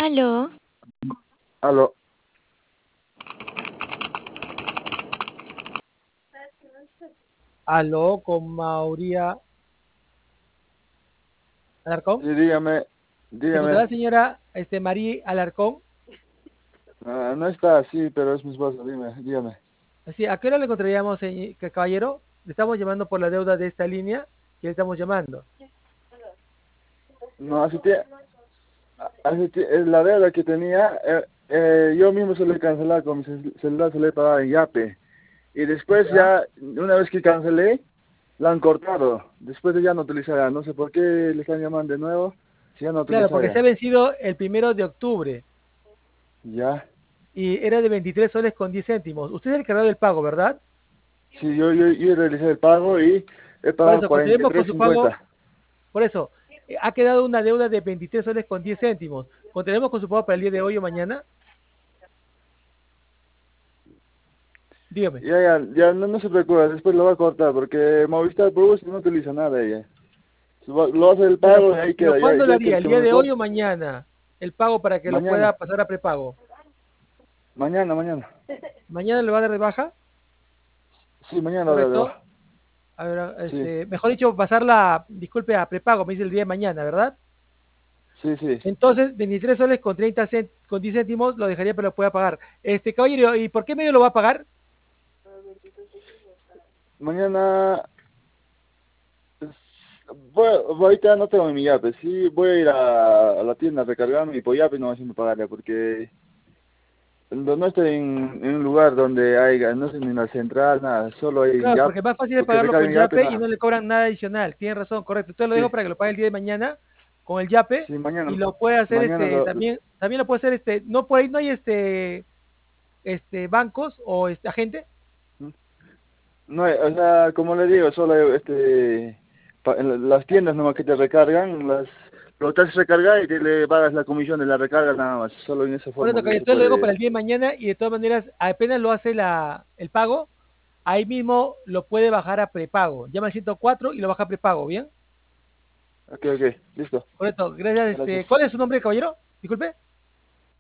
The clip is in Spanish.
Aló, Aló, Aló, con Mauría Alarcón. sí, dígame, ¿Se encontrará dígame. la señora María Alarcón? No está así, pero es mi esposa, dígame. Así, ¿a qué hora le encontraríamos, caballero? Le estamos llamando por la deuda de esta línea que le estamos llamando. No, es la deuda que tenía, yo mismo se le cancelé con mi celular, se le pagaba en Yape. Y después ¿Ya? ya, una vez que cancelé, la han cortado. Después de ya no utilizarla, no sé por qué le están llamando de nuevo, si ya no Claro, utiliza porque se ha ya. vencido el 1 de octubre Ya, y era de 23 soles con 10 céntimos. Usted es el cargado del pago, ¿verdad? sí, yo realicé el pago y he Por pagado eso, continuemos con su pago. 43.50. Por eso, ha quedado una deuda de 23 soles con 10 céntimos. ¿Continuemos con su pago para el día de hoy o mañana? Dígame. Ya, no se preocupe, después lo va a cortar, porque Movistar Plus no utiliza nada ella. Lo hace el Claro, pago y ahí pero queda. Ya, ¿cuándo lo ya haría? quiere ¿El que día me de hoy corte. o mañana? El pago para que lo Mañana, pueda pasar a prepago. mañana. ¿Mañana le va a dar de baja? Sí, mañana lo de ¿Correcto? baja. A ver, Sí, mejor dicho, pasarla, disculpe, a prepago, me dice el día de mañana, ¿verdad? sí. Entonces, 23 soles con 10 céntimos lo dejaría, pero lo pueda pagar. Caballero, ¿y por qué medio lo va a pagar? Mañana, pues, ahorita no tengo mi yape. Sí, voy a ir a la tienda a recargar mi yape y no haciendo pagarle, porque no estoy en un lugar donde haya, no estoy ni en la central, nada, solo hay en Claro, yape. porque es más fácil de Porque pagarlo con recarguen yape, Yape y nada. no le cobran nada adicional. Tiene razón, correcto. Entonces lo Sí, dejo para que lo pague el día de mañana con el Yape sí, y mañana. lo puede hacer Mañana lo, también lo puede hacer no por ahí no hay bancos o agente. No, o sea, como le digo, solo en las tiendas nomás que te recargan, lo te haces recargar y te le pagas la comisión de la recarga nada más, solo en esa Correcto, forma que caballero. se Entonces lo dejo para puede. el día de mañana y de todas maneras, apenas lo hace el pago, ahí mismo lo puede bajar a prepago. Llama al 104 y lo baja a prepago, ¿bien? Ok, listo, Correcto, gracias. gracias. ¿Cuál es su nombre, caballero? Disculpe.